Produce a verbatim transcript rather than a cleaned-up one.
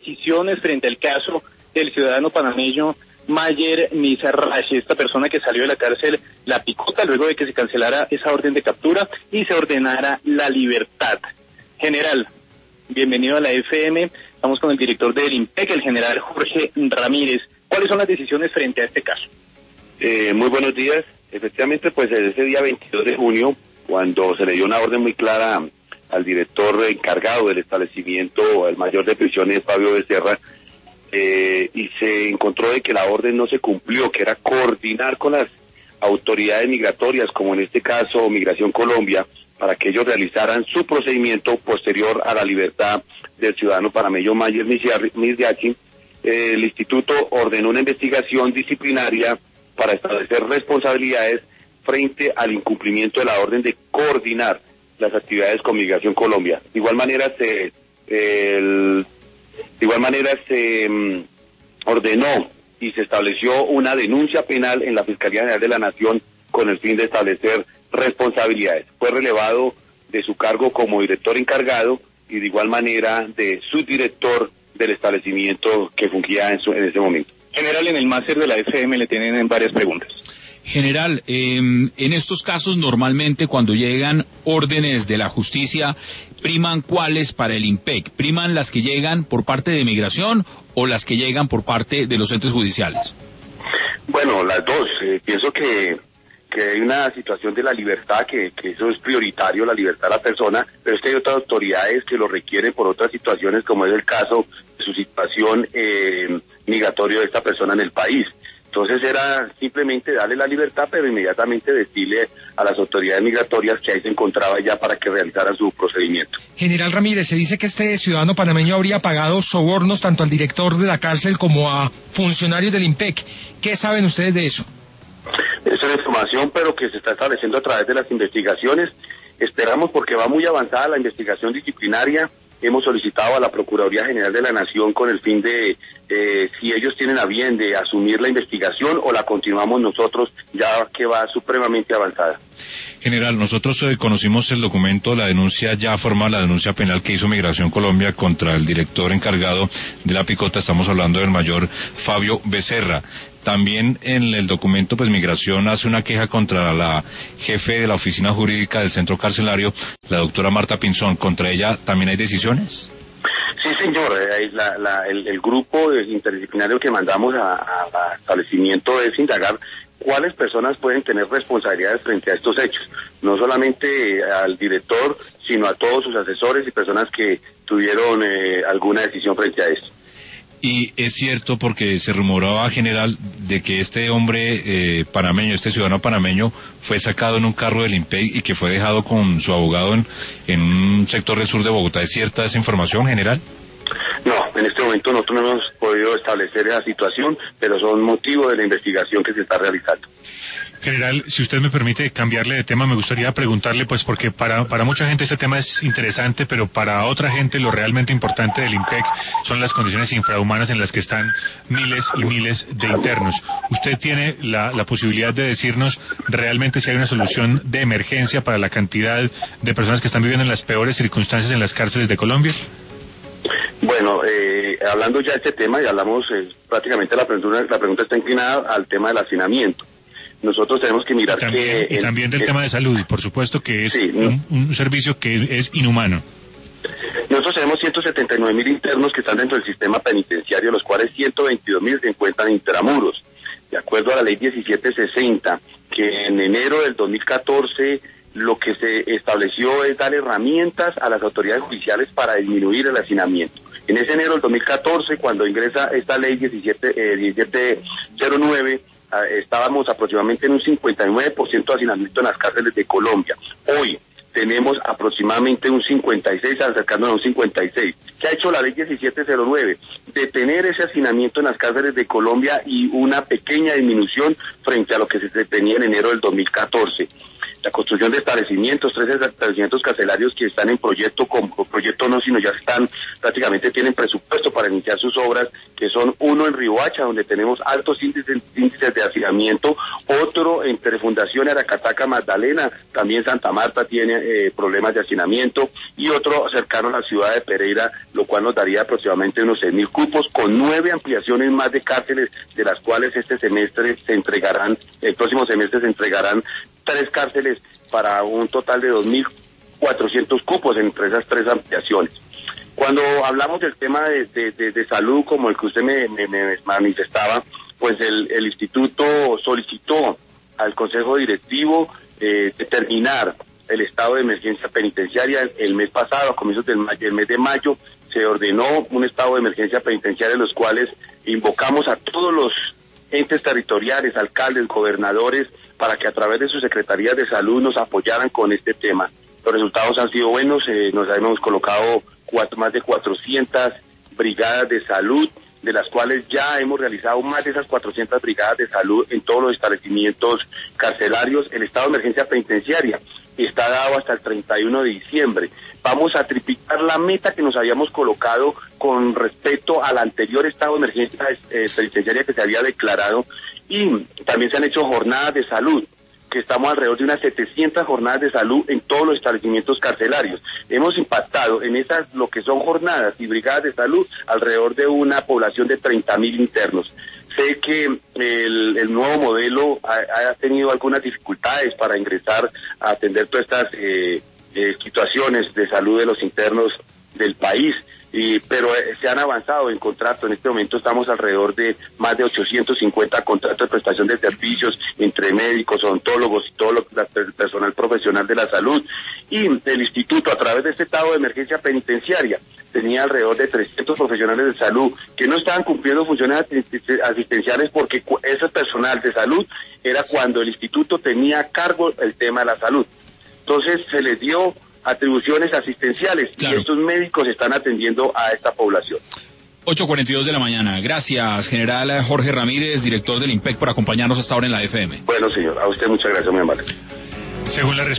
decisiones frente al caso del ciudadano panameño Mayer Mizrachi, esta persona que salió de la cárcel La Picota luego de que se cancelara esa orden de captura y se ordenara la libertad. General, bienvenido a la F M. Estamos con el director del IMPEC, el general Jorge Ramírez. ¿Cuáles son las decisiones frente a este caso? Eh, muy buenos días. Efectivamente, pues desde ese día veintidós de junio, cuando se le dio una orden muy clara al director encargado del establecimiento, el mayor de prisiones, Fabio Becerra, eh, y se encontró de que la orden no se cumplió, que era coordinar con las autoridades migratorias, como en este caso Migración Colombia, para que ellos realizaran su procedimiento posterior a la libertad del ciudadano panameño Mayer Mizrachi. Eh, el instituto ordenó una investigación disciplinaria para establecer responsabilidades frente al incumplimiento de la orden de coordinar las actividades con Migración Colombia. De igual manera se eh, el, de igual manera se um, ordenó y se estableció una denuncia penal en la Fiscalía General de la Nación con el fin de establecer responsabilidades. Fue relevado de su cargo como director encargado y de igual manera de subdirector del establecimiento que fungía en, su, en ese momento. General, en el máster de la F M le tienen varias preguntas. General, eh, en estos casos normalmente cuando llegan órdenes de la justicia, ¿priman cuáles para el IMPEC? ¿Priman las que llegan por parte de Migración o las que llegan por parte de los entes judiciales? Bueno, las dos. Eh, pienso que, que hay una situación de la libertad, que, que eso es prioritario, la libertad de la persona, pero es que hay otras autoridades que lo requieren por otras situaciones, como es el caso de su situación eh, migratoria de esta persona en el país. Entonces era simplemente darle la libertad, pero inmediatamente decirle a las autoridades migratorias que ahí se encontraba ya para que realizaran su procedimiento. General Ramírez, se dice que este ciudadano panameño habría pagado sobornos tanto al director de la cárcel como a funcionarios del IMPEC. ¿Qué saben ustedes de eso? Es una información, pero que se está estableciendo a través de las investigaciones. Esperamos, porque va muy avanzada la investigación disciplinaria. Hemos solicitado a la Procuraduría General de la Nación con el fin de, eh, si ellos tienen a bien de asumir la investigación o la continuamos nosotros, ya que va supremamente avanzada. General, nosotros eh, conocimos el documento, la denuncia ya formal, la denuncia penal que hizo Migración Colombia contra el director encargado de La Picota. Estamos hablando del mayor Fabio Becerra. También en el documento, pues Migración hace una queja contra la jefe de la oficina jurídica del centro carcelario, la doctora Marta Pinzón. ¿Contra ella también hay decisiones? Sí, señor. Eh, la, la, el, el grupo interdisciplinario que mandamos a, a, a establecimiento es indagar cuáles personas pueden tener responsabilidades frente a estos hechos. No solamente al director, sino a todos sus asesores y personas que tuvieron eh, alguna decisión frente a esto. Y es cierto, porque se rumoraba, general, de que este hombre eh, panameño, este ciudadano panameño, fue sacado en un carro del IMPEC y que fue dejado con su abogado en, en un sector del sur de Bogotá. ¿Es cierta esa información, general? No, en este momento nosotros no hemos podido establecer esa situación, pero son motivo de la investigación que se está realizando. General, si usted me permite cambiarle de tema, me gustaría preguntarle, pues porque para, para mucha gente este tema es interesante, pero para otra gente lo realmente importante del IMPEC son las condiciones infrahumanas en las que están miles y miles de internos. ¿Usted tiene la, la posibilidad de decirnos realmente si hay una solución de emergencia para la cantidad de personas que están viviendo en las peores circunstancias en las cárceles de Colombia? Bueno, eh, hablando ya de este tema, y hablamos eh, prácticamente la pregunta, la pregunta está inclinada al tema del hacinamiento. Nosotros tenemos que mirar y también, que... Y también del en, tema de salud, y por supuesto que es sí, un, un servicio que es inhumano. Nosotros tenemos ciento setenta y nueve mil internos que están dentro del sistema penitenciario, los cuales ciento veintidós mil se encuentran intramuros. De acuerdo a la ley diecisiete sesenta, que en enero del dos mil catorce lo que se estableció es dar herramientas a las autoridades judiciales para disminuir el hacinamiento. En ese enero del dos mil catorce, cuando ingresa esta ley diecisiete cero nueve, estábamos aproximadamente en un cincuenta y nueve por ciento de hacinamiento en las cárceles de Colombia. Hoy tenemos aproximadamente un cincuenta y seis, acercándonos a un cincuenta y seis. ¿Qué ha hecho la ley diecisiete cero nueve? Detener ese hacinamiento en las cárceles de Colombia y una pequeña disminución frente a lo que se tenía en enero del dos mil catorce. la construcción de establecimientos, tres establecimientos carcelarios que están en proyecto, con proyecto no, sino ya están, prácticamente tienen presupuesto para iniciar sus obras, que son uno en Riohacha, donde tenemos altos índices, índices de hacinamiento, otro entre Fundación Aracataca Magdalena, también Santa Marta tiene eh, problemas de hacinamiento, y otro cercano a la ciudad de Pereira, lo cual nos daría aproximadamente unos seis mil cupos, con nueve ampliaciones más de cárceles, de las cuales este semestre se entregarán, el próximo semestre se entregarán tres cárceles para un total de dos mil cuatrocientos cupos entre esas tres ampliaciones. Cuando hablamos del tema de, de, de, de salud, como el que usted me, me, me manifestaba, pues el, el instituto solicitó al Consejo Directivo eh, determinar el estado de emergencia penitenciaria. El, el mes pasado, a comienzos del el mes de mayo, se ordenó un estado de emergencia penitenciaria, en los cuales invocamos a todos los entes territoriales, alcaldes, gobernadores, para que a través de sus secretarías de salud nos apoyaran con este tema. Los resultados han sido buenos, eh, nos hemos colocado cuatro, más de cuatrocientas brigadas de salud, de las cuales ya hemos realizado más de esas cuatrocientas brigadas de salud en todos los establecimientos carcelarios. El estado de emergencia penitenciaria está dado hasta el treinta y uno de diciembre. Vamos a triplicar la meta que nos habíamos colocado con respecto al anterior estado de emergencia eh, penitenciaria que se había declarado, y también se han hecho jornadas de salud, que estamos alrededor de unas setecientas jornadas de salud en todos los establecimientos carcelarios. Hemos impactado en esas, lo que son jornadas y brigadas de salud, alrededor de una población de treinta mil internos. Sé que el, el nuevo modelo ha, ha tenido algunas dificultades para ingresar a atender todas estas eh, eh, situaciones de salud de los internos del país, y, pero eh, se han avanzado en contratos. En este momento estamos alrededor de más de ochocientos cincuenta contratos de prestación de servicios entre médicos, odontólogos y todo lo, la, el personal profesional de la salud, y el instituto, a través de este estado de emergencia penitenciaria, tenía alrededor de trescientos profesionales de salud que no estaban cumpliendo funciones asistenciales, porque ese personal de salud era cuando el instituto tenía a cargo el tema de la salud. Entonces se les dio atribuciones asistenciales, claro, y estos médicos están atendiendo a esta población. ocho cuarenta y dos de la mañana. Gracias, general Jorge Ramírez, director del IMPEC, por acompañarnos hasta ahora en la F M. Bueno, señor, a usted muchas gracias, muy amable. Según la